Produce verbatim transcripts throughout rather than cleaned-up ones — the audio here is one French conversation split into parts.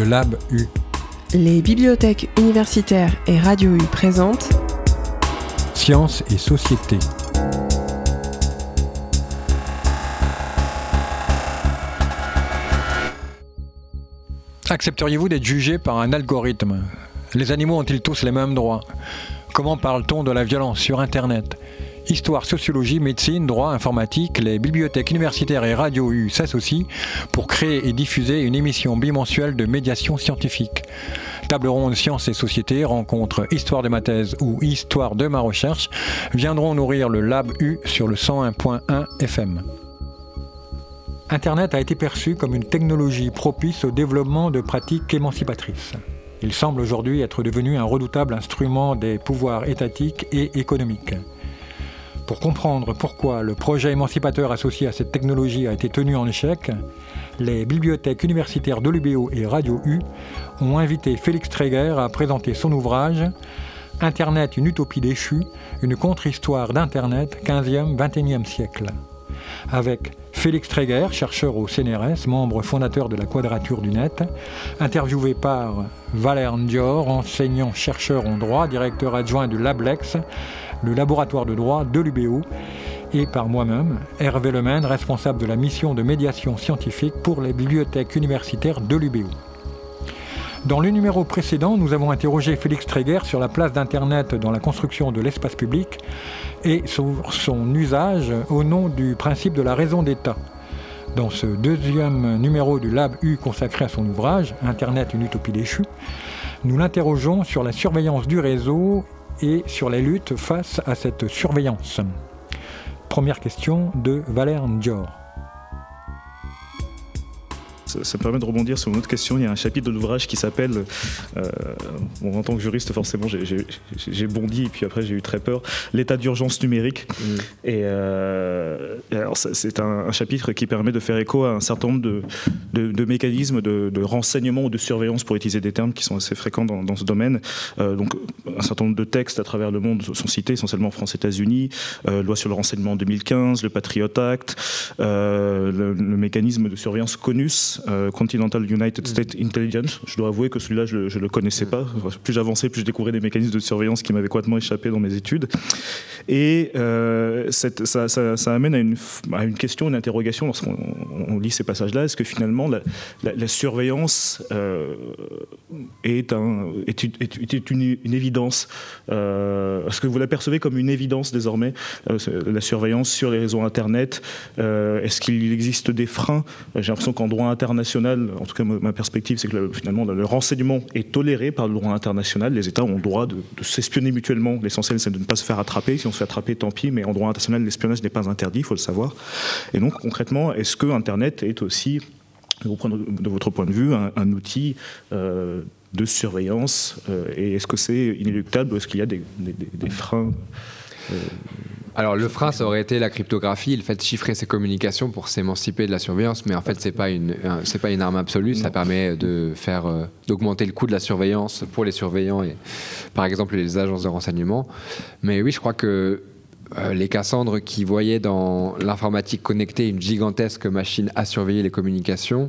le Lab U. Les bibliothèques universitaires et Radio U présentent Sciences et société. Accepteriez-vous d'être jugé par un algorithme ? Les animaux ont-ils tous les mêmes droits ? Comment parle-t-on de la violence sur Internet ? Histoire, sociologie, médecine, droit, informatique, les bibliothèques universitaires et Radio U s'associent pour créer et diffuser une émission bimensuelle de médiation scientifique. Table ronde Sciences et société, rencontre Histoire de ma thèse ou Histoire de ma recherche viendront nourrir le Lab U sur le cent un point un F M. Internet a été perçu comme une technologie propice au développement de pratiques émancipatrices. Il semble aujourd'hui être devenu un redoutable instrument des pouvoirs étatiques et économiques. Pour comprendre pourquoi le projet émancipateur associé à cette technologie a été tenu en échec, les bibliothèques universitaires de l'U B O et Radio U ont invité Félix Tréguer à présenter son ouvrage « Internet, une utopie déchue, une contre-histoire d'Internet, quinzième vingt et unième siècle ». Avec Félix Tréguer, chercheur au C N R S, membre fondateur de la Quadrature du Net, interviewé par Valère Ndior, enseignant-chercheur en droit, directeur adjoint du LabLex, le laboratoire de droit de l'U B O, et par moi-même, Hervé Lemaine, responsable de la mission de médiation scientifique pour les bibliothèques universitaires de l'U B O. Dans le numéro précédent, nous avons interrogé Félix Tréguer sur la place d'Internet dans la construction de l'espace public et sur son usage au nom du principe de la raison d'État. Dans ce deuxième numéro du Lab U consacré à son ouvrage « Internet, une utopie déchue », nous l'interrogeons sur la surveillance du réseau et sur les luttes face à cette surveillance. Première question de Valère Ndior. Ça, ça me permet de rebondir sur une autre question. Il y a un chapitre de l'ouvrage qui s'appelle, euh, bon, en tant que juriste forcément j'ai, j'ai, j'ai bondi et puis après j'ai eu très peur, l'état d'urgence numérique. Mmh. Et, euh, et alors ça, c'est un, un chapitre qui permet de faire écho à un certain nombre de, de, de mécanismes de, de renseignement ou de surveillance, pour utiliser des termes qui sont assez fréquents dans, dans ce domaine. Euh, donc un certain nombre de textes à travers le monde sont cités, essentiellement France-États-Unis, euh, loi sur le renseignement en deux mille quinze, le Patriot Act, euh, le, le mécanisme de surveillance CONUS, Euh, Continental United States Intelligence. Je dois avouer que celui-là, je ne le connaissais pas. Plus j'avançais, plus je découvrais des mécanismes de surveillance qui m'avaient complètement échappé dans mes études. Et euh, cette, ça, ça, ça amène à une, à une question, une interrogation lorsqu'on on lit ces passages-là. Est-ce que finalement, la, la, la surveillance euh, est, un, est, est, est une, une évidence euh, Est-ce que vous l'apercevez comme une évidence désormais, euh, la surveillance sur les réseaux Internet euh, Est-ce qu'il existe des freins? J'ai l'impression qu'en droit international, en tout cas ma perspective, c'est que le, finalement le renseignement est toléré par le droit international. Les États ont le droit de, de s'espionner mutuellement. L'essentiel, c'est de ne pas se faire attraper. Si on se fait attraper, tant pis, mais en droit international, l'espionnage n'est pas interdit, il faut le savoir. Et donc concrètement, est-ce que Internet est aussi, de votre point de vue, un, un outil euh, de surveillance euh, et est-ce que c'est inéluctable ou est-ce qu'il y a des, des, des freins euh, Alors le frein, ça aurait été la cryptographie, le fait de chiffrer ses communications pour s'émanciper de la surveillance, mais en fait c'est pas une c'est pas une arme absolue. Non. Ça permet de faire euh, d'augmenter le coût de la surveillance pour les surveillants et par exemple les agences de renseignement. Mais oui, je crois que euh, les Cassandres qui voyaient dans l'informatique connectée une gigantesque machine à surveiller les communications.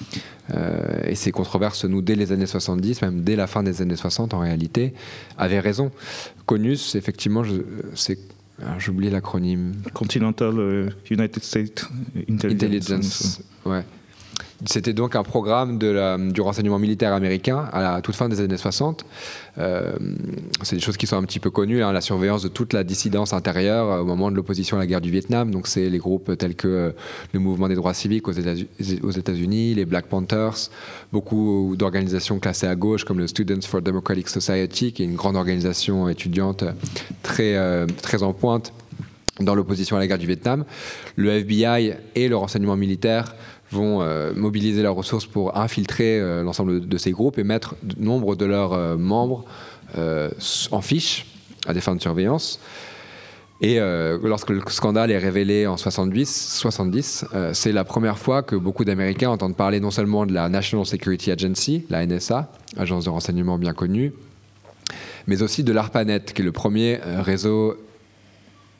Euh, et ces controverses se nouent dès les années soixante-dix, même dès la fin des années soixante en réalité, avaient raison. CONUS, effectivement, je, c'est Alors, j'ai oublié l'acronyme. Continental uh, United States Intelligence. Intelligence. Ouais. C'était donc un programme de la, du renseignement militaire américain à la toute fin des années soixante. Euh, c'est des choses qui sont un petit peu connues, hein, la surveillance de toute la dissidence intérieure euh, au moment de l'opposition à la guerre du Vietnam. Donc c'est les groupes tels que euh, le mouvement des droits civiques aux États-Unis, aux États-Unis, les Black Panthers, beaucoup d'organisations classées à gauche comme le Students for Democratic Society, qui est une grande organisation étudiante très, euh, très en pointe dans l'opposition à la guerre du Vietnam. Le F B I et le renseignement militaire vont euh, mobiliser leurs ressources pour infiltrer euh, l'ensemble de, de ces groupes et mettre nombre de leurs euh, membres euh, en fiche à des fins de surveillance. Et euh, lorsque le scandale est révélé en soixante-dix, soixante-dix euh, c'est la première fois que beaucoup d'Américains entendent parler non seulement de la National Security Agency, la N S A, agence de renseignement bien connue, mais aussi de l'ARPANET, qui est le premier réseau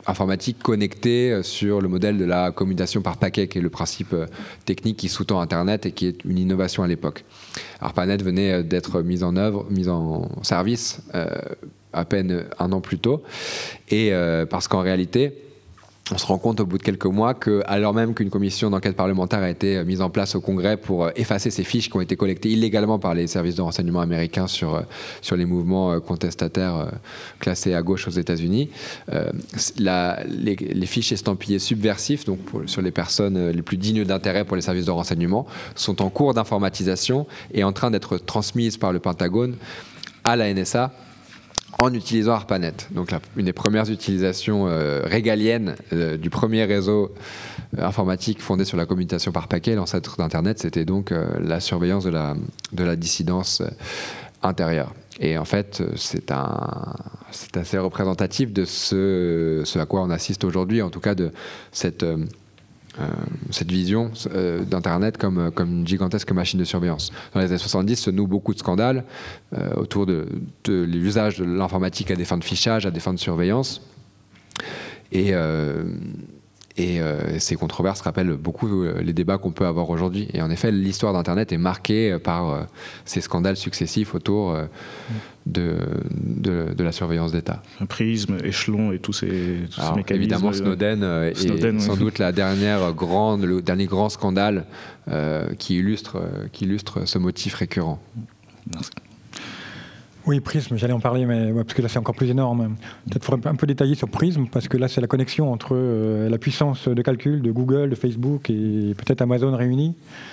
informatique connectée sur le modèle de la commutation par paquet, qui est le principe euh, technique qui sous-tend Internet et qui est une innovation à l'époque. ARPANET venait d'être mise en œuvre, mise en service euh, à peine un an plus tôt, et euh, parce qu'en réalité, on se rend compte au bout de quelques mois que, alors même qu'une commission d'enquête parlementaire a été mise en place au Congrès pour effacer ces fiches qui ont été collectées illégalement par les services de renseignement américains sur, sur les mouvements contestataires classés à gauche aux États-Unis, euh, la, les, les fiches estampillées subversifs, donc pour, sur les personnes les plus dignes d'intérêt pour les services de renseignement, sont en cours d'informatisation et en train d'être transmises par le Pentagone à la N S A en utilisant ARPANET. Donc la, une des premières utilisations euh, régaliennes euh, du premier réseau euh, informatique fondé sur la commutation par paquet, l'ancêtre d'Internet, c'était donc euh, la surveillance de la, de la dissidence euh, intérieure. Et en fait, c'est, un, c'est assez représentatif de ce, ce à quoi on assiste aujourd'hui, en tout cas de cette... Euh, Euh, cette vision euh, d'Internet comme, comme une gigantesque machine de surveillance. Dans les années soixante-dix se nouent beaucoup de scandales euh, autour de, de l'usage de l'informatique à des fins de fichage, à des fins de surveillance. Et, euh, et euh, ces controverses rappellent beaucoup euh, les débats qu'on peut avoir aujourd'hui. Et en effet, l'histoire d'Internet est marquée par euh, ces scandales successifs autour euh, de, de, de la surveillance d'État. Un prisme, échelon et tous ces, tous Alors, ces mécanismes. Évidemment, Snowden, euh, Snowden est sans ouais. doute la dernière grande, le dernier grand scandale euh, qui, illustre, euh, qui illustre ce motif récurrent. Merci. Oui, Prism, j'allais en parler, mais ouais, parce que là c'est encore plus énorme. Peut-être faudrait un peu détailler sur Prism, parce que là c'est la connexion entre euh, la puissance de calcul de Google, de Facebook et peut-être Amazon réunis,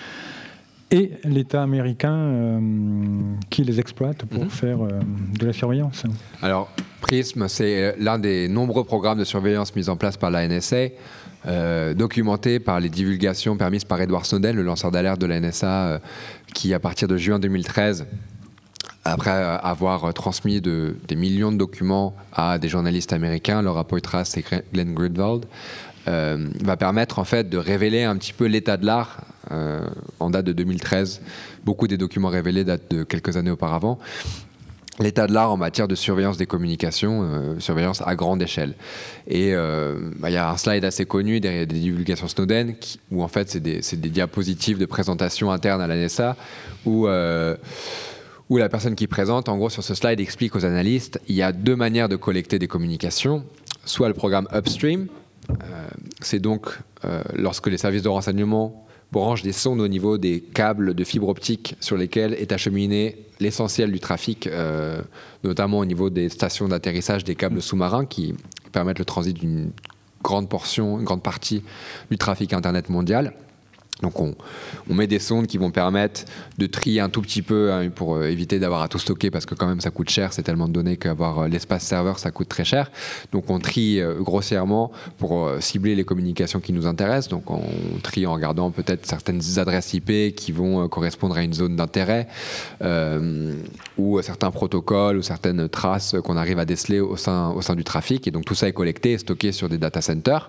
et l'État américain euh, qui les exploite pour mmh. faire euh, de la surveillance. Alors, Prism, c'est l'un des nombreux programmes de surveillance mis en place par la N S A, euh, documenté par les divulgations permises par Edward Snowden, le lanceur d'alerte de la N S A, euh, qui à partir de juin deux mille treize, après avoir transmis de, des millions de documents à des journalistes américains, Laura Poitras et Glenn Greenwald, euh, va permettre en fait de révéler un petit peu l'état de l'art euh, en date de deux mille treize. Beaucoup des documents révélés datent de quelques années auparavant. L'état de l'art en matière de surveillance des communications, euh, surveillance à grande échelle. Et euh, bah, y a un slide assez connu des, des divulgations Snowden, qui, où en fait c'est des, c'est des diapositives de présentation interne à la N S A, où... Euh, où la personne qui présente, en gros sur ce slide, explique aux analystes il y a deux manières de collecter des communications. Soit le programme Upstream, euh, c'est donc euh, lorsque les services de renseignement branchent des sondes au niveau des câbles de fibre optique sur lesquels est acheminé l'essentiel du trafic, euh, notamment au niveau des stations d'atterrissage des câbles sous-marins qui permettent le transit d'une grande portion, une grande partie du trafic Internet mondial. Donc on, on met des sondes qui vont permettre de trier un tout petit peu hein, pour euh, éviter d'avoir à tout stocker parce que quand même ça coûte cher, c'est tellement de données qu'avoir euh, l'espace serveur ça coûte très cher. Donc on trie euh, grossièrement pour euh, cibler les communications qui nous intéressent. Donc on trie en regardant peut-être certaines adresses I P qui vont euh, correspondre à une zone d'intérêt euh, ou euh, certains protocoles ou certaines traces qu'on arrive à déceler au sein, au sein du trafic. Et donc tout ça est collecté et stocké sur des data centers.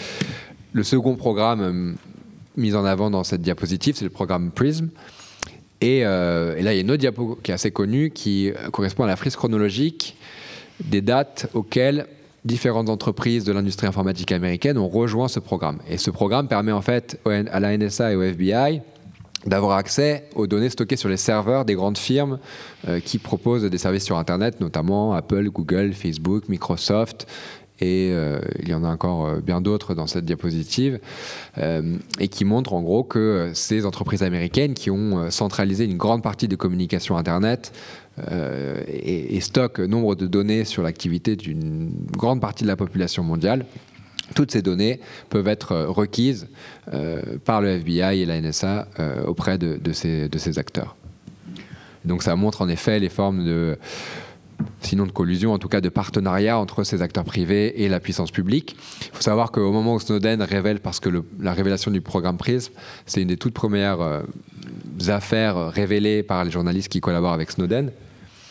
Le second programme euh, mise en avant dans cette diapositive, c'est le programme Prism. Et, euh, et là, il y a une autre diapo qui est assez connue, qui correspond à la frise chronologique des dates auxquelles différentes entreprises de l'industrie informatique américaine ont rejoint ce programme. Et ce programme permet en fait à la N S A et au F B I d'avoir accès aux données stockées sur les serveurs des grandes firmes euh, qui proposent des services sur Internet, notamment Apple, Google, Facebook, Microsoft, et euh, il y en a encore euh, bien d'autres dans cette diapositive, euh, et qui montrent en gros que ces entreprises américaines qui ont euh, centralisé une grande partie des communications Internet euh, et, et stockent nombre de données sur l'activité d'une grande partie de la population mondiale, toutes ces données peuvent être requises euh, par le F B I et la N S A euh, auprès de, de, ces, de ces acteurs. Donc ça montre en effet les formes de... sinon de collusion, en tout cas de partenariat entre ces acteurs privés et la puissance publique. Il faut savoir qu'au moment où Snowden révèle, parce que le, la révélation du programme Prism, c'est une des toutes premières euh, affaires révélées par les journalistes qui collaborent avec Snowden,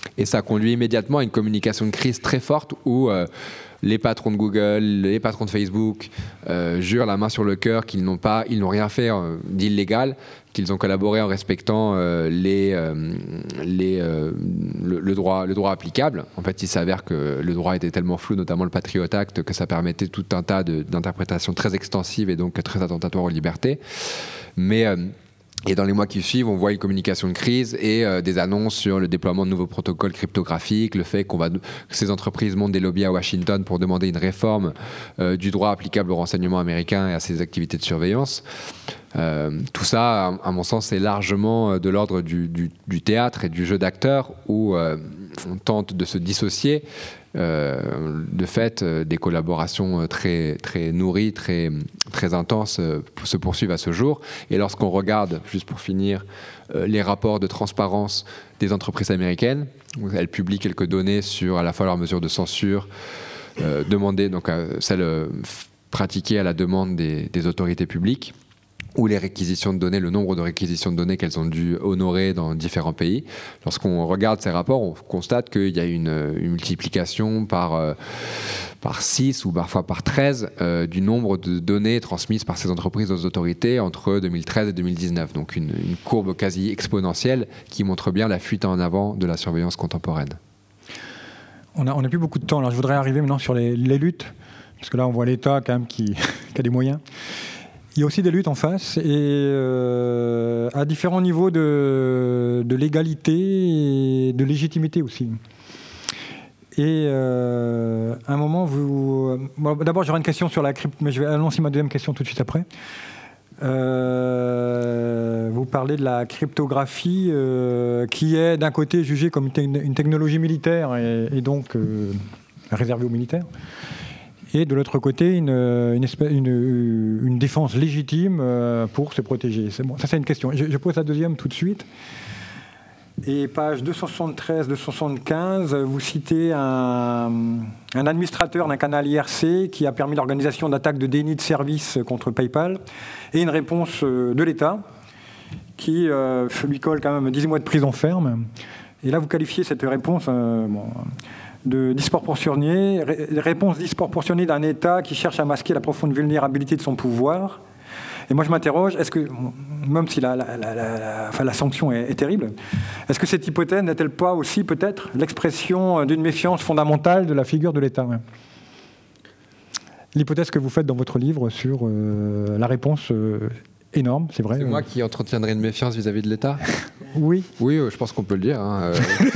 Et ça conduit immédiatement à une communication de crise très forte où euh, les patrons de Google, les patrons de Facebook euh, jurent la main sur le cœur qu'ils n'ont pas, ils n'ont rien fait euh, d'illégal, qu'ils ont collaboré en respectant euh, les, euh, les, euh, le, le, droit, le droit applicable. En fait, il s'avère que le droit était tellement flou, notamment le Patriot Act, que ça permettait tout un tas de, d'interprétations très extensives et donc très attentatoires aux libertés. Mais... Euh, Et dans les mois qui suivent, on voit une communication de crise et euh, des annonces sur le déploiement de nouveaux protocoles cryptographiques, le fait qu'on va, que ces entreprises montent des lobbies à Washington pour demander une réforme euh, du droit applicable au renseignement américain et à ses activités de surveillance. Euh, tout ça, à, à mon sens, est largement de l'ordre du, du, du théâtre et du jeu d'acteur où euh, on tente de se dissocier. Euh, de fait, euh, des collaborations très, très nourries, très, très intenses euh, se poursuivent à ce jour. Et lorsqu'on regarde, juste pour finir, euh, les rapports de transparence des entreprises américaines, où elles publient quelques données sur à la fois leurs mesures de censure, euh, demandées, donc euh, celles euh, pratiquées à la demande des, des autorités publiques, ou les réquisitions de données, le nombre de réquisitions de données qu'elles ont dû honorer dans différents pays. Lorsqu'on regarde ces rapports, on constate qu'il y a une, une multiplication par, euh, par six ou parfois par treize euh, du nombre de données transmises par ces entreprises aux autorités entre deux mille treize et deux mille dix-neuf. Donc une, une courbe quasi exponentielle qui montre bien la fuite en avant de la surveillance contemporaine. On n'a on a plus beaucoup de temps. Alors je voudrais arriver maintenant sur les, les luttes, parce que là on voit l'État quand même qui, qui a des moyens. Il y a aussi des luttes en face, et euh, à différents niveaux de, de légalité et de légitimité aussi. Et euh, à un moment, vous... Bon, d'abord, j'aurai une question sur la crypto, mais je vais annoncer ma deuxième question tout de suite après. Euh, vous parlez de la cryptographie euh, qui est d'un côté jugée comme une, te- une technologie militaire et, et donc euh, réservée aux militaires. Et de l'autre côté, une, une, espèce, une, une défense légitime pour se protéger. C'est bon, ça, c'est une question. Je, je pose la deuxième tout de suite. Et page deux cent soixante-treize deux cent soixante-quinze, vous citez un, un administrateur d'un canal I R C qui a permis l'organisation d'attaques de déni de service contre PayPal et une réponse de l'État qui euh, lui colle quand même dix mois de prison ferme. Et là, vous qualifiez cette réponse... Euh, bon, de disproportionnée, ré, réponse disproportionnée d'un État qui cherche à masquer la profonde vulnérabilité de son pouvoir. Et moi, je m'interroge, est-ce que, même si la, la, la, la, enfin, la sanction est, est terrible, est-ce que cette hypothèse n'est-elle pas aussi peut-être l'expression d'une méfiance fondamentale de la figure de l'État ? L'hypothèse que vous faites dans votre livre sur euh, la réponse euh, énorme, c'est vrai. C'est moi qui entretiendrai une méfiance vis-à-vis de l'État ? Oui. Oui, je pense qu'on peut le dire. Hein.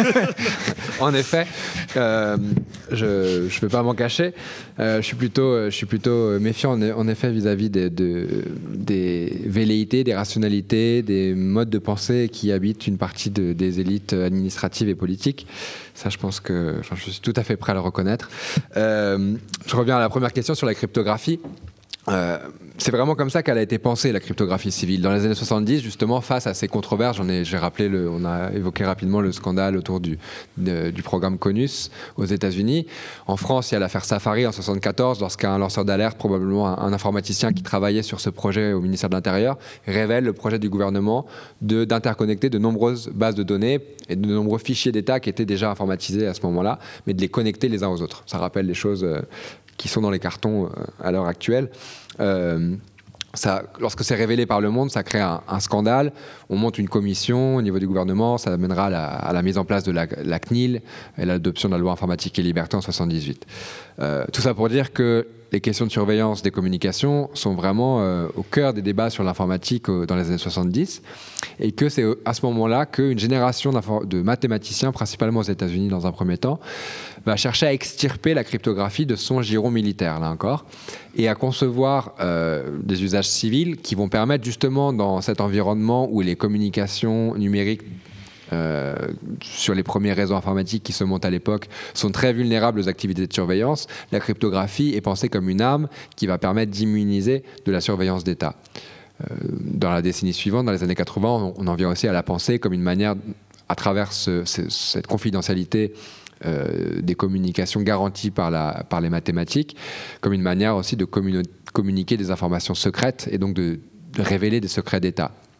En effet, euh, je ne vais pas m'en cacher. Euh, je suis plutôt, je suis plutôt méfiant, en, en effet, vis-à-vis des, de, des velléités, des rationalités, des modes de pensée qui habitent une partie de, des élites administratives et politiques. Ça, je pense que enfin, je suis tout à fait prêt à le reconnaître. Euh, je reviens à la première question sur la cryptographie. Euh, c'est vraiment comme ça qu'elle a été pensée, la cryptographie civile. Dans les années soixante-dix, justement, face à ces controverses, j'en ai, j'ai rappelé, le, on a évoqué rapidement le scandale autour du, de, du programme CONUS aux États-Unis. En France, il y a l'affaire Safari en soixante-quatorze, lorsqu'un lanceur d'alerte, probablement un, un informaticien qui travaillait sur ce projet au ministère de l'Intérieur, révèle le projet du gouvernement de, d'interconnecter de nombreuses bases de données et de nombreux fichiers d'État qui étaient déjà informatisés à ce moment-là, mais de les connecter les uns aux autres. Ça rappelle les choses... Euh, qui sont dans les cartons à l'heure actuelle. Euh, ça, lorsque c'est révélé par Le Monde, ça crée un, un scandale. On monte une commission au niveau du gouvernement, ça amènera à la, à la mise en place de la, la C N I L et l'adoption de la loi informatique et liberté en soixante-dix-huit. Euh, tout ça pour dire que les questions de surveillance des communications sont vraiment euh, au cœur des débats sur l'informatique euh, dans les années soixante-dix, et que c'est à ce moment-là qu'une génération de mathématiciens, principalement aux États-Unis dans un premier temps, va chercher à extirper la cryptographie de son giron militaire, là encore, et à concevoir euh, des usages civils qui vont permettre justement dans cet environnement où les communications numériques Euh, sur les premiers réseaux informatiques qui se montent à l'époque sont très vulnérables aux activités de surveillance, la cryptographie est pensée comme une arme qui va permettre d'immuniser de la surveillance d'État. Euh, dans la décennie suivante, dans les années quatre-vingts, on, on en vient aussi à la penser comme une manière, à travers ce, ce, cette confidentialité euh, des communications garanties par, la, par les mathématiques, comme une manière aussi de communi- communiquer des informations secrètes et donc de, de révéler des secrets d'État.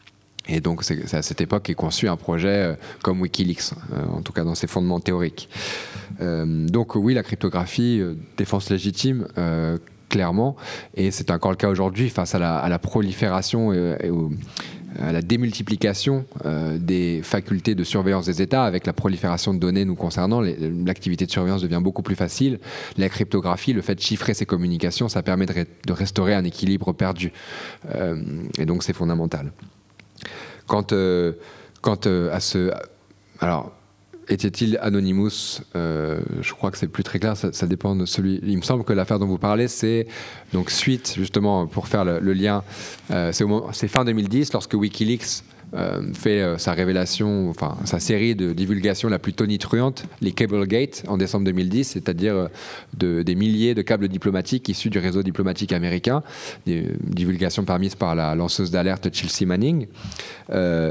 Et donc, c'est, c'est à cette époque qu'est conçu un projet euh, comme Wikileaks, euh, en tout cas dans ses fondements théoriques. Euh, donc oui, la cryptographie, euh, défense légitime, euh, clairement, et c'est encore le cas aujourd'hui face à la, à la prolifération et, et au, à la démultiplication euh, des facultés de surveillance des États. Avec la prolifération de données nous concernant, les, l'activité de surveillance devient beaucoup plus facile. La cryptographie, le fait de chiffrer ces communications, ça permet de, ré, de restaurer un équilibre perdu. Euh, et donc c'est fondamental. Quant, euh, quant euh, à ce... Alors, était-il Anonymous ? euh, Je crois que c'est plus très clair, ça, ça dépend de celui... Il me semble que l'affaire dont vous parlez, c'est donc suite, justement, pour faire le, le lien, euh, c'est, au moment, c'est fin deux mille dix, lorsque Wikileaks euh, fait euh, sa révélation, enfin, sa série de divulgation la plus tonitruante, les Cablegate, en décembre deux mille dix, c'est-à-dire de, des milliers de câbles diplomatiques issus du réseau diplomatique américain, des divulgations permises par la lanceuse d'alerte Chelsea Manning. Euh,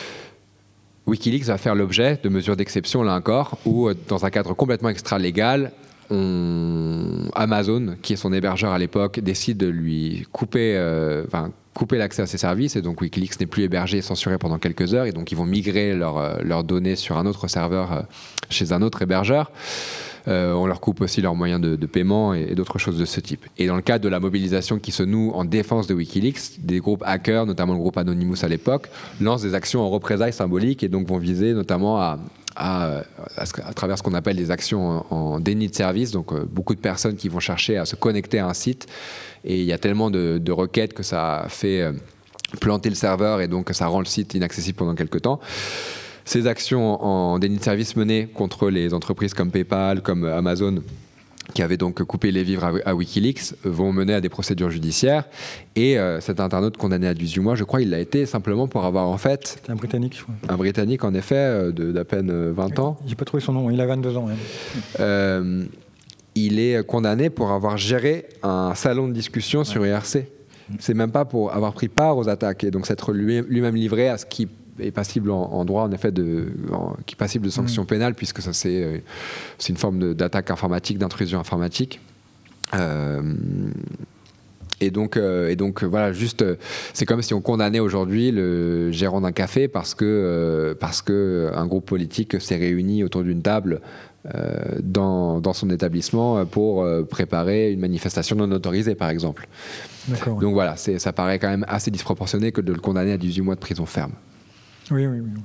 Wikileaks va faire l'objet de mesures d'exception, là encore, où, dans un cadre complètement extra-légal, on... Amazon, qui est son hébergeur à l'époque, décide de lui couper, euh, enfin, couper l'accès à ses services, et donc Wikileaks n'est plus hébergé et censuré pendant quelques heures, et donc ils vont migrer leurs leur données sur un autre serveur euh, chez un autre hébergeur. Euh, on leur coupe aussi leurs moyens de, de paiement et, et d'autres choses de ce type. Et dans le cadre de la mobilisation qui se noue en défense de Wikileaks, des groupes hackers, notamment le groupe Anonymous à l'époque, lancent des actions en représailles symboliques et donc vont viser notamment à, à, à, à travers ce qu'on appelle des actions en, en déni de service, donc euh, beaucoup de personnes qui vont chercher à se connecter à un site, et il y a tellement de, de requêtes que ça fait euh, planter le serveur et donc ça rend le site inaccessible pendant quelques temps. Ces actions en déni de service menées contre les entreprises comme PayPal, comme Amazon, qui avaient donc coupé les vivres à Wikileaks, vont mener à des procédures judiciaires. Et euh, cet internaute condamné à dix-huit mois, je crois, il l'a été simplement pour avoir en fait... C'était un Britannique, je crois. Un Britannique, en effet, de, d'à peine vingt ans. J'ai pas trouvé son nom, il a vingt-deux ans. Hein. Euh, il est condamné pour avoir géré un salon de discussion ouais. sur I R C. C'est même pas pour avoir pris part aux attaques, et donc s'être lui, lui-même livré à ce qui est passible en, en droit, en effet, de, en, qui est passible de sanctions mmh. pénales, puisque ça, c'est, euh, c'est une forme de, d'attaque informatique, d'intrusion informatique. Euh, et, donc, euh, et donc, voilà, juste, euh, c'est comme si on condamnait aujourd'hui le gérant d'un café parce que, euh, parce que un groupe politique s'est réuni autour d'une table euh, dans, dans son établissement pour euh, préparer une manifestation non autorisée, par exemple. D'accord, ouais. Donc voilà, c'est, ça paraît quand même assez disproportionné que de le condamner à dix-huit mois de prison ferme. Oui, oui, oui.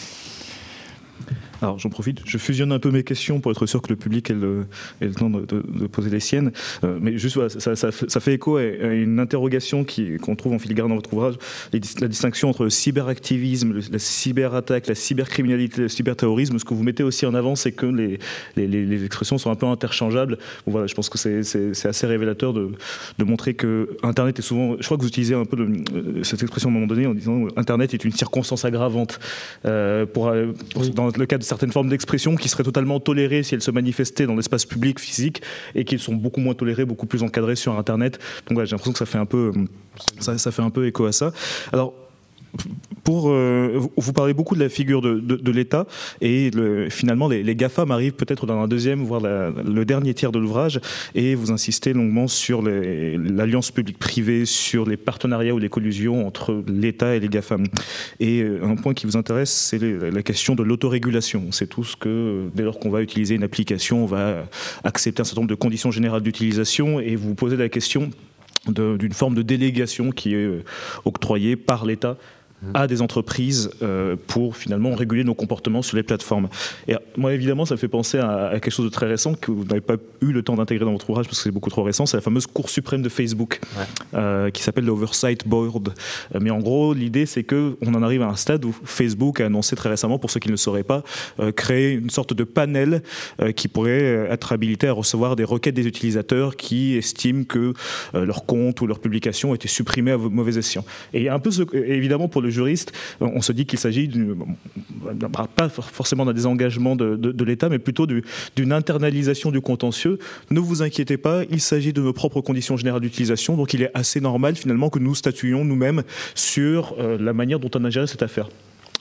Alors j'en profite, je fusionne un peu mes questions pour être sûr que le public ait le, ait le temps de, de, de poser les siennes. Euh, mais juste, voilà, ça, ça, ça fait écho à une interrogation qui, qu'on trouve en filigrane dans votre ouvrage, les, la distinction entre le cyberactivisme, la cyberattaque, la cybercriminalité, le cyberterrorisme. Ce que vous mettez aussi en avant, c'est que les, les, les expressions sont un peu interchangeables. Bon, voilà, je pense que c'est, c'est, c'est assez révélateur de, de montrer que Internet est souvent... Je crois que vous utilisez un peu de, cette expression à un moment donné en disant Internet est une circonstance aggravante euh, pour, pour, oui. dans le cas de certaines formes d'expression qui seraient totalement tolérées si elles se manifestaient dans l'espace public physique et qui sont beaucoup moins tolérées, beaucoup plus encadrées sur Internet. Donc voilà, j'ai l'impression que ça fait un peu, ça, ça fait un peu écho à ça. Alors, pour, euh, vous parlez beaucoup de la figure de, de, de l'État et le, finalement les, les GAFAM arrivent peut-être dans un deuxième, voire la, le dernier tiers de l'ouvrage, et vous insistez longuement sur les, l'alliance publique-privée, sur les partenariats ou les collusions entre l'État et les GAFAM. Et un point qui vous intéresse, c'est les, la question de l'autorégulation. On sait tous que dès lors qu'on va utiliser une application, on va accepter un certain nombre de conditions générales d'utilisation, et vous posez la question de, d'une forme de délégation qui est octroyée par l'État à des entreprises euh, pour finalement réguler nos comportements sur les plateformes. Et moi, évidemment, ça me fait penser à, à quelque chose de très récent que vous n'avez pas eu le temps d'intégrer dans votre ouvrage parce que c'est beaucoup trop récent, c'est la fameuse Cour suprême de Facebook, ouais. euh, qui s'appelle l'Oversight Board. Euh, mais en gros, l'idée, c'est qu'on en arrive à un stade où Facebook a annoncé très récemment, pour ceux qui ne le sauraient pas, euh, créer une sorte de panel euh, qui pourrait être habilité à recevoir des requêtes des utilisateurs qui estiment que euh, leur compte ou leur publication a été supprimée à mauvais escient. Et un peu, ce, évidemment, pour le juriste, on se dit qu'il s'agit d'une, pas forcément d'un désengagement de, de, de l'État, mais plutôt du, d'une internalisation du contentieux. Ne vous inquiétez pas, il s'agit de nos propres conditions générales d'utilisation, donc il est assez normal finalement que nous statuions nous-mêmes sur euh, la manière dont on a géré cette affaire.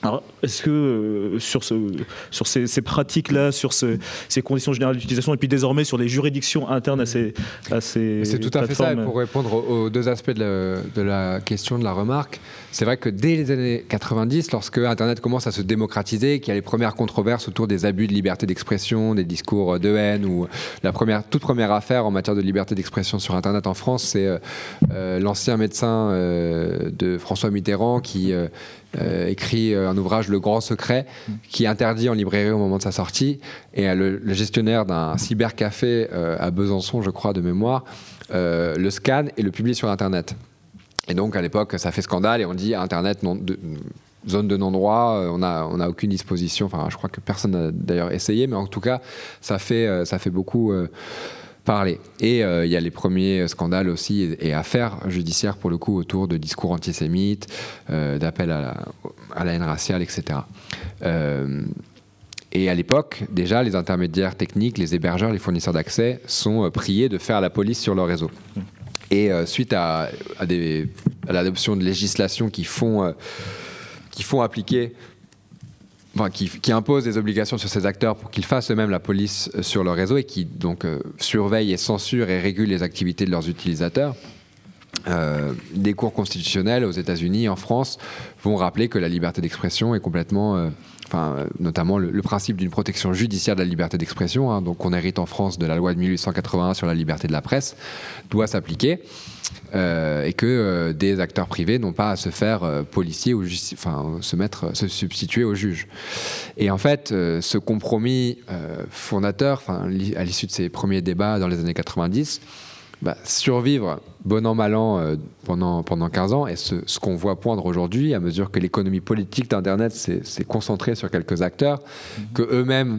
Alors, est-ce que euh, sur, ce, sur ces, ces pratiques-là, sur ce, ces conditions générales d'utilisation, et puis désormais sur les juridictions internes à ces, à ces C'est tout à fait ça. Et pour répondre aux, aux deux aspects de la, de la question, de la remarque, c'est vrai que dès les années quatre-vingt-dix, lorsque Internet commence à se démocratiser, qu'il y a les premières controverses autour des abus de liberté d'expression, des discours de haine, ou la première, toute première affaire en matière de liberté d'expression sur Internet en France, c'est euh, euh, l'ancien médecin euh, de François Mitterrand qui euh, Euh, écrit euh, un ouvrage, Le Grand Secret, qui est interdit en librairie au moment de sa sortie. Et euh, le, le gestionnaire d'un cybercafé euh, à Besançon, je crois, de mémoire, euh, le scanne et le publie sur Internet. Et donc, à l'époque, ça fait scandale et on dit Internet, non, de, zone de non-droit, euh, on n'a on a aucune disposition. Enfin, je crois que personne n'a d'ailleurs essayé, mais en tout cas, ça fait, euh, ça fait beaucoup... Euh, parler. Et il euh, y a les premiers scandales aussi et, et affaires judiciaires pour le coup autour de discours antisémites, euh, d'appels à la, à la haine raciale, et cetera. Euh, et à l'époque, déjà, les intermédiaires techniques, les hébergeurs, les fournisseurs d'accès sont euh, priés de faire la police sur leur réseau. Et euh, suite à, à, des, à l'adoption de législations qui font, euh, qui font appliquer Enfin, qui, qui impose des obligations sur ces acteurs pour qu'ils fassent eux-mêmes la police sur leur réseau et qui donc euh, surveillent et censurent et régulent les activités de leurs utilisateurs. Euh, des cours constitutionnels aux États-Unis, en France, vont rappeler que la liberté d'expression est complètement, euh, enfin, euh, notamment le, le principe d'une protection judiciaire de la liberté d'expression, hein, donc on hérite en France de la loi de mille huit cent quatre-vingt-un sur la liberté de la presse, doit s'appliquer. Euh, et que euh, des acteurs privés n'ont pas à se faire euh, policiers ou justi- enfin, se, mettre, se substituer aux juges. Et en fait, euh, ce compromis euh, fondateur, à l'issue de ces premiers débats dans les années quatre-vingt-dix, bah, survivre bon an, mal an euh, pendant, pendant quinze ans, et ce, ce qu'on voit poindre aujourd'hui, à mesure que l'économie politique d'Internet s'est, s'est concentrée sur quelques acteurs, mmh. que eux-mêmes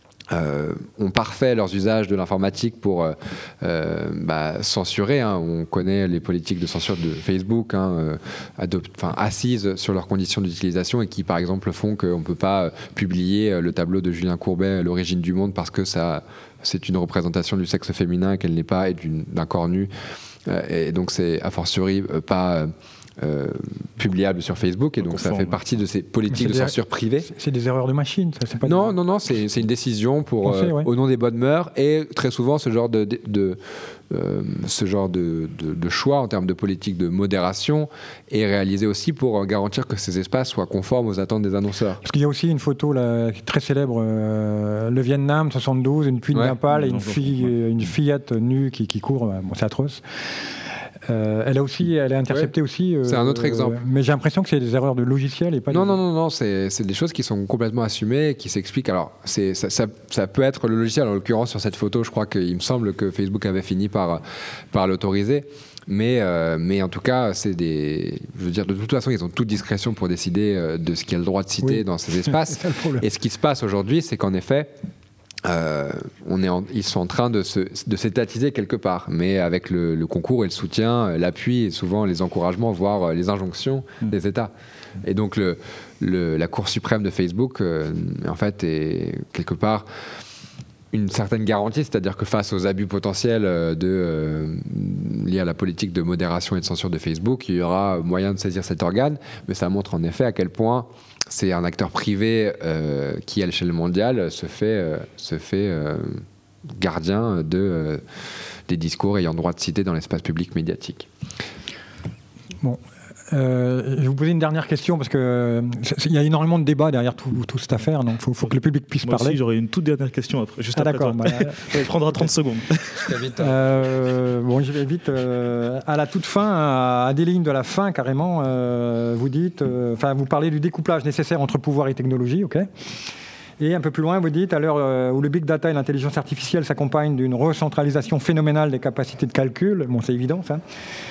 Euh, ont parfait leurs usages de l'informatique pour euh, euh, bah, censurer. Hein. On connaît les politiques de censure de Facebook, hein, euh, adop- assises sur leurs conditions d'utilisation et qui, par exemple, font qu'on ne peut pas euh, publier euh, le tableau de Julien Courbet, L'origine du monde, parce que ça, c'est une représentation du sexe féminin et qu'elle n'est pas et d'une, d'un corps nu. Euh, et donc, c'est a fortiori euh, pas... Euh, Euh, publiable sur Facebook et donc conforme. Ça fait partie de ces politiques de censure privée. C'est des erreurs de machine, ça, c'est pas Non, des... non, non, c'est, c'est une décision pour, Pensez, euh, ouais. au nom des bonnes mœurs et très souvent ce genre de, de, de euh, ce genre de, de, de choix en termes de politique de modération est réalisé aussi pour garantir que ces espaces soient conformes aux attentes des annonceurs. Parce qu'il y a aussi une photo là, très célèbre, euh, le Vietnam soixante-douze, une pluie de ouais. napalm et une, fille, une fillette nue qui, qui court, bon, c'est atroce. Euh, elle a aussi, elle est interceptée ouais. aussi. Euh, c'est un autre exemple. Euh, mais j'ai l'impression que c'est des erreurs de logiciel et pas. Non, des... non, non, non, c'est, c'est des choses qui sont complètement assumées, qui s'expliquent. Alors, c'est, ça, ça, ça peut être le logiciel. En l'occurrence, sur cette photo, je crois qu'il me semble que Facebook avait fini par, par l'autoriser. Mais, euh, mais en tout cas, c'est des. Je veux dire, de toute façon, ils ont toute discrétion pour décider de ce qu'il y a le droit de citer oui. dans ces espaces. Et ce qui se passe aujourd'hui, c'est qu'en effet. Euh, on est en, ils sont en train de, se, de s'étatiser quelque part, mais avec le, le concours et le soutien, l'appui et souvent les encouragements, voire les injonctions mmh. des États. Et donc le, le, la Cour suprême de Facebook, euh, en fait, est quelque part une certaine garantie, c'est-à-dire que face aux abus potentiels de, euh, liés à la politique de modération et de censure de Facebook, il y aura moyen de saisir cet organe, mais ça montre en effet à quel point c'est un acteur privé euh, qui, à l'échelle mondiale, se fait, euh, se fait euh, gardien de, euh, des discours ayant droit de citer dans l'espace public médiatique. Bon. Euh, je vais vous poser une dernière question parce qu'il euh, y a énormément de débats derrière tout, toute cette affaire, donc il faut, faut que le public puisse Moi parler. Moi aussi, j'aurais une toute dernière question après, juste ah, après d'accord, toi. Bah, Ça prendra trente secondes. euh, bon, je vais vite. Euh, à la toute fin, à des lignes de la fin, carrément, euh, vous dites, enfin, euh, vous parlez du découplage nécessaire entre pouvoir et technologie, ok ? Et un peu plus loin, vous dites, à l'heure où le big data et l'intelligence artificielle s'accompagnent d'une recentralisation phénoménale des capacités de calcul, bon, c'est évident, ça.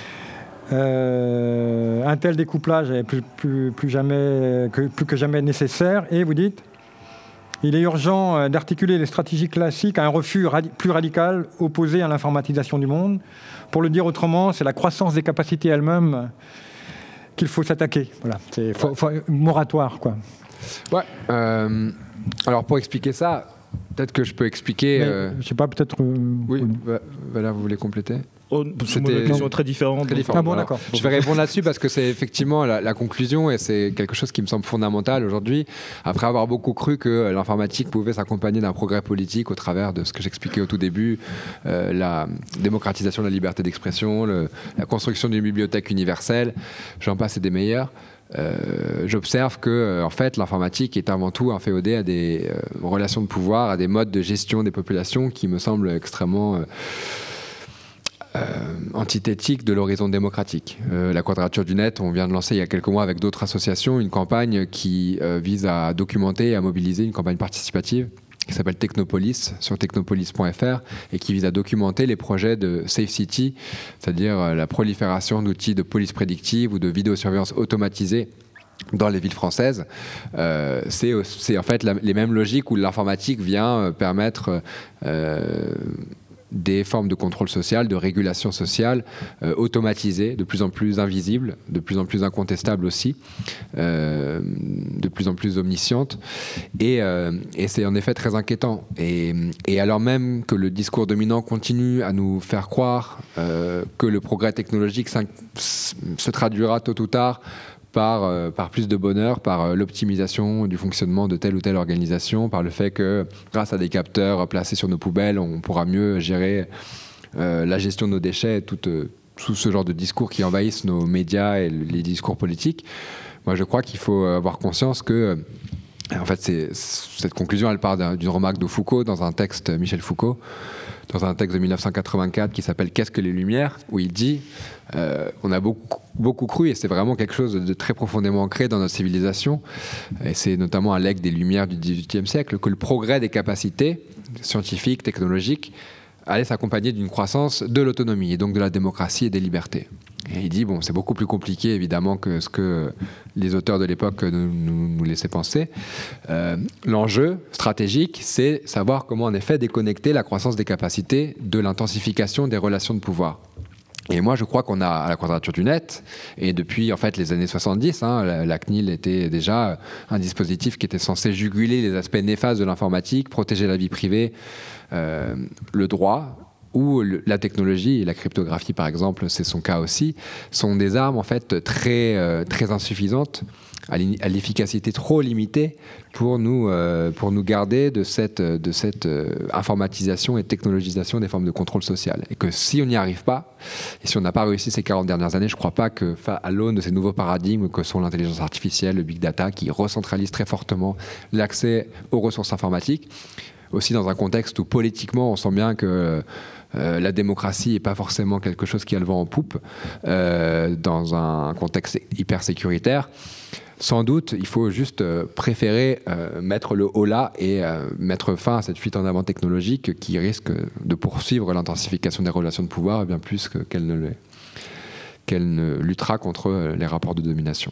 Euh, un tel découplage est plus, plus, plus, jamais, que, plus que jamais nécessaire. Et vous dites, il est urgent d'articuler les stratégies classiques à un refus radi- plus radical opposé à l'informatisation du monde. Pour le dire autrement, c'est la croissance des capacités elles-mêmes qu'il faut s'attaquer. Voilà, c'est faut, faut, moratoire, quoi. Ouais. Euh, alors pour expliquer ça, peut-être que je peux expliquer. Mais, euh... Je sais pas, peut-être. Euh, oui. Voilà, vous voulez compléter ? Oh, c'était une question très différente. Très différente. Ah bon, voilà. d'accord. Je vais répondre là-dessus parce que c'est effectivement la, la conclusion et c'est quelque chose qui me semble fondamental aujourd'hui. Après avoir beaucoup cru que l'informatique pouvait s'accompagner d'un progrès politique au travers de ce que j'expliquais au tout début, euh, la démocratisation de la liberté d'expression, le, la construction d'une bibliothèque universelle, j'en passe et des meilleurs. Euh, j'observe que euh, en fait, l'informatique est avant tout inféodée à des euh, relations de pouvoir, à des modes de gestion des populations qui me semblent extrêmement euh, Euh, antithétique de l'horizon démocratique. Euh, la Quadrature du Net, on vient de lancer il y a quelques mois avec d'autres associations une campagne qui euh, vise à documenter et à mobiliser une campagne participative qui s'appelle Technopolis sur technopolis point f r et qui vise à documenter les projets de Safe City, c'est-à-dire euh, la prolifération d'outils de police prédictive ou de vidéosurveillance automatisée dans les villes françaises. Euh, c'est, c'est en fait la, les mêmes logiques où l'informatique vient euh, permettre euh, des formes de contrôle social, de régulation sociale euh, automatisées, de plus en plus invisibles, de plus en plus incontestables aussi, euh, de plus en plus omniscientes. Et, euh, et c'est en effet très inquiétant. Et, et alors même que le discours dominant continue à nous faire croire euh, que le progrès technologique se traduira tôt ou tard Par, euh, par plus de bonheur, par euh, l'optimisation du fonctionnement de telle ou telle organisation, par le fait que grâce à des capteurs placés sur nos poubelles, on pourra mieux gérer euh, la gestion de nos déchets, tout, euh, tout ce genre de discours qui envahissent nos médias et les discours politiques. Moi, je crois qu'il faut avoir conscience que, en fait, c'est, cette conclusion, elle part d'une remarque de Foucault dans un texte, Michel Foucault, dans un texte de mille neuf cent quatre-vingt-quatre qui s'appelle « Qu'est-ce que les Lumières ?», où il dit euh, on a beaucoup, beaucoup cru, et c'est vraiment quelque chose de très profondément ancré dans notre civilisation, et c'est notamment un legs des Lumières du dix-huitième siècle, que le progrès des capacités scientifiques, technologiques, allait s'accompagner d'une croissance de l'autonomie, et donc de la démocratie et des libertés. Et il dit, bon, c'est beaucoup plus compliqué, évidemment, que ce que les auteurs de l'époque nous, nous, nous laissaient penser. Euh, l'enjeu stratégique, c'est savoir comment, en effet, déconnecter la croissance des capacités de l'intensification des relations de pouvoir. Et moi, je crois qu'on a à la Quadrature du Net, et depuis en fait les années soixante-dix, hein, la, la C N I L était déjà un dispositif qui était censé juguler les aspects néfastes de l'informatique, protéger la vie privée, euh, le droit, ou le, la technologie et la cryptographie, par exemple, c'est son cas aussi, sont des armes en fait très, euh, très insuffisantes, à l'efficacité trop limitée pour nous, euh, pour nous garder de cette, de cette euh, informatisation et technologisation des formes de contrôle social. Et que si on n'y arrive pas, et si on n'a pas réussi ces quarante dernières années, je ne crois pas qu'à l'aune de ces nouveaux paradigmes que sont l'intelligence artificielle, le big data, qui recentralisent très fortement l'accès aux ressources informatiques, aussi dans un contexte où politiquement on sent bien que Euh, la démocratie n'est pas forcément quelque chose qui a le vent en poupe euh, dans un contexte hyper sécuritaire. Sans doute, il faut juste euh, préférer euh, mettre le haut là et euh, mettre fin à cette fuite en avant technologique qui risque de poursuivre l'intensification des relations de pouvoir bien plus que, qu'elle, ne le, qu'elle ne luttera contre les rapports de domination.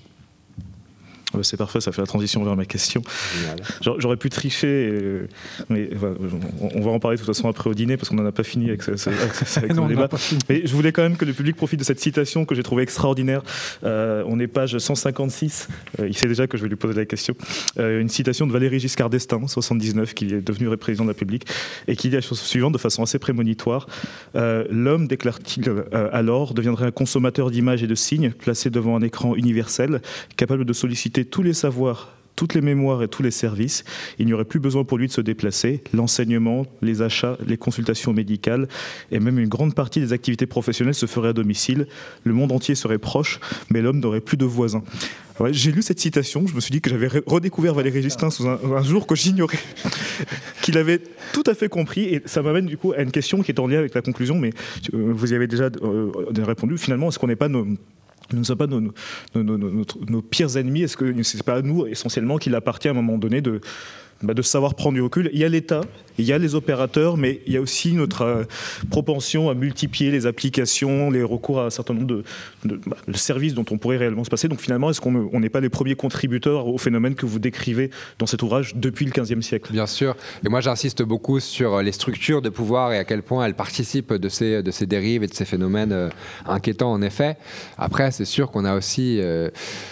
C'est parfait, ça fait la transition vers ma question. J'aurais pu tricher, mais on va en parler de toute façon après au dîner parce qu'on n'en a pas fini avec ce, avec ce, avec ce non, débat. Mais je voulais quand même que le public profite de cette citation que j'ai trouvée extraordinaire. Euh, on est page cent cinquante-six, euh, il sait déjà que je vais lui poser la question. Euh, une citation de Valéry Giscard d'Estaing, soixante-dix-neuf, qui est devenu président de la République, et qui dit la chose suivante de façon assez prémonitoire. Euh, L'homme, déclare-t-il euh, alors, deviendrait un consommateur d'images et de signes, placé devant un écran universel, capable de solliciter tous les savoirs, toutes les mémoires et tous les services. Il n'y aurait plus besoin pour lui de se déplacer. L'enseignement, les achats, les consultations médicales et même une grande partie des activités professionnelles se feraient à domicile. Le monde entier serait proche, mais l'homme n'aurait plus de voisins. Ouais, j'ai lu cette citation, je me suis dit que j'avais redécouvert Valéry Giscard sous un, un jour que j'ignorais, qu'il avait tout à fait compris, et ça m'amène du coup à une question qui est en lien avec la conclusion, mais euh, vous y avez déjà euh, répondu. Finalement, est-ce qu'on n'est pas nos... Nous ne sommes pas nos, nos, nos, nos, nos pires ennemis? Est-ce que ce n'est pas à nous, essentiellement, qu'il appartient à un moment donné de, bah, de savoir prendre du recul? Il y a l'État, il y a les opérateurs, mais il y a aussi notre euh, propension à multiplier les applications, les recours à un certain nombre de, de, bah, de services dont on pourrait réellement se passer. Donc finalement, est-ce qu'on n'est pas les premiers contributeurs au phénomène que vous décrivez dans cet ouvrage depuis le quinzième siècle? Bien sûr. Et moi, j'insiste beaucoup sur les structures de pouvoir et à quel point elles participent de ces, de ces dérives et de ces phénomènes euh, inquiétants, en effet. Après, c'est sûr qu'on a aussi... Euh,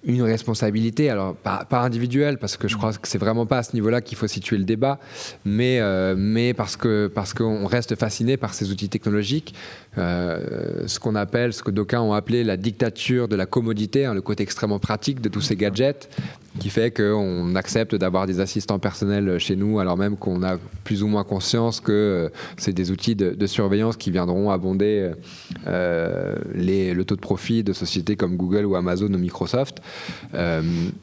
une responsabilité, alors pas, pas individuelle, parce que je crois que c'est vraiment pas à ce niveau-là qu'il faut situer le débat, mais, euh, mais parce que parce qu'on reste fasciné par ces outils technologiques, euh, ce qu'on appelle, ce que d'aucuns ont appelé la dictature de la commodité, hein, le côté extrêmement pratique de tous ces gadgets, qui fait qu'on accepte d'avoir des assistants personnels chez nous, alors même qu'on a plus ou moins conscience que euh, c'est des outils de, de surveillance qui viendront abonder euh, les, le taux de profit de sociétés comme Google ou Amazon ou Microsoft. Euh,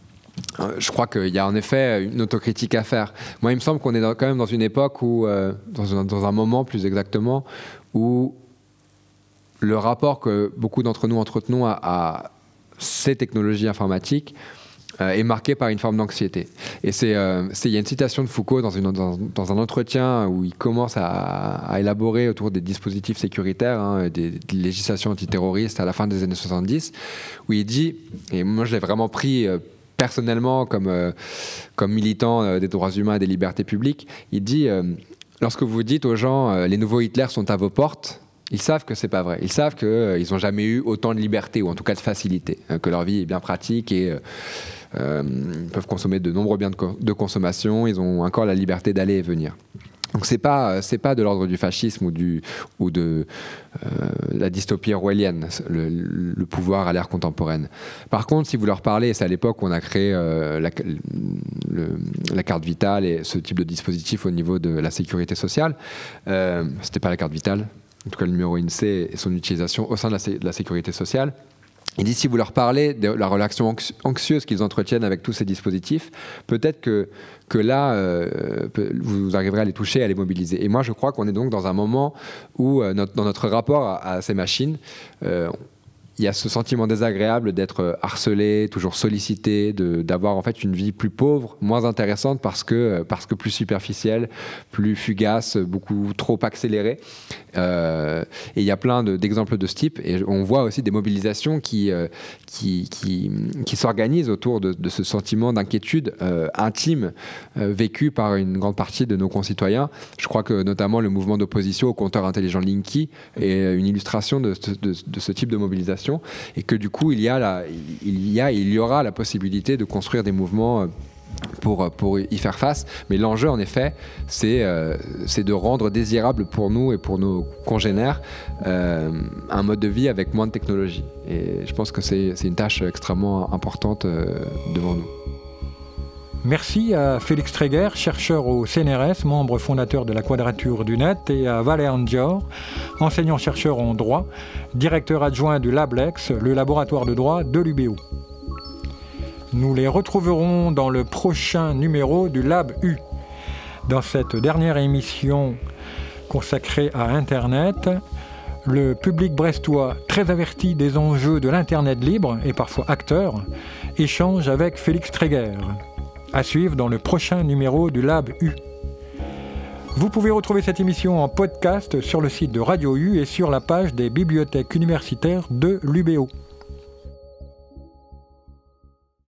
je crois qu'il y a en effet une autocritique à faire. Moi, il me semble qu'on est dans, quand même dans une époque où, euh, dans, un, dans un moment plus exactement, où le rapport que beaucoup d'entre nous entretenons à, à ces technologies informatiques euh, est marqué par une forme d'anxiété. Et c'est, euh, c'est, il y a une citation de Foucault dans, une, dans, dans un entretien où il commence à, à élaborer autour des dispositifs sécuritaires, hein, des, des législations antiterroristes à la fin des années soixante-dix, où il dit, et moi je l'ai vraiment pris euh, personnellement comme, euh, comme militant euh, des droits humains et des libertés publiques, il dit, euh, lorsque vous dites aux gens euh, les nouveaux Hitler sont à vos portes, ils savent que c'est pas vrai. Ils savent qu'ils euh, n'ont jamais eu autant de liberté, ou en tout cas de facilité, hein, que leur vie est bien pratique et euh, euh, ils peuvent consommer de nombreux biens de, co- de consommation, ils ont encore la liberté d'aller et venir. Donc c'est pas c'est pas de l'ordre du fascisme ou du ou de euh, la dystopie orwellienne, le, le pouvoir à l'ère contemporaine. Par contre, si vous leur parlez, c'est à l'époque où on a créé euh, la, le, la carte vitale et ce type de dispositif au niveau de la sécurité sociale. Euh, c'était pas la carte vitale, en tout cas le numéro I N S E E et son utilisation au sein de la, de la sécurité sociale. Il dit, si vous leur parlez de la relation anxieuse qu'ils entretiennent avec tous ces dispositifs, peut-être que, que là, euh, vous arriverez à les toucher, à les mobiliser. Et moi, je crois qu'on est donc dans un moment où, euh, notre, dans notre rapport à, à ces machines, euh, il y a ce sentiment désagréable d'être harcelé, toujours sollicité, de, d'avoir en fait une vie plus pauvre, moins intéressante parce que, parce que plus superficielle, plus fugace, beaucoup trop accélérée. Euh, et il y a plein de, d'exemples de ce type. Et on voit aussi des mobilisations qui, euh, qui, qui, qui s'organisent autour de, de ce sentiment d'inquiétude euh, intime euh, vécu par une grande partie de nos concitoyens. Je crois que notamment le mouvement d'opposition au compteur intelligent Linky est une illustration de, de, de ce type de mobilisation. Et que du coup, il y a, la, il y a, il y aura la possibilité de construire des mouvements pour, pour y faire face. Mais l'enjeu, en effet, c'est, euh, c'est de rendre désirable pour nous et pour nos congénères euh, un mode de vie avec moins de technologie. Et je pense que c'est, c'est une tâche extrêmement importante euh, devant nous. Merci à Félix Tréguer, chercheur au C N R S, membre fondateur de la Quadrature du Net, et à Valérian Dior, enseignant-chercheur en droit, directeur adjoint du LabLex, le laboratoire de droit de l'U B O. Nous les retrouverons dans le prochain numéro du Lab U. Dans cette dernière émission consacrée à Internet, le public brestois, très averti des enjeux de l'Internet libre et parfois acteur, échange avec Félix Tréguer. À suivre dans le prochain numéro du Lab U. Vous pouvez retrouver cette émission en podcast sur le site de Radio U et sur la page des bibliothèques universitaires de l'U B O.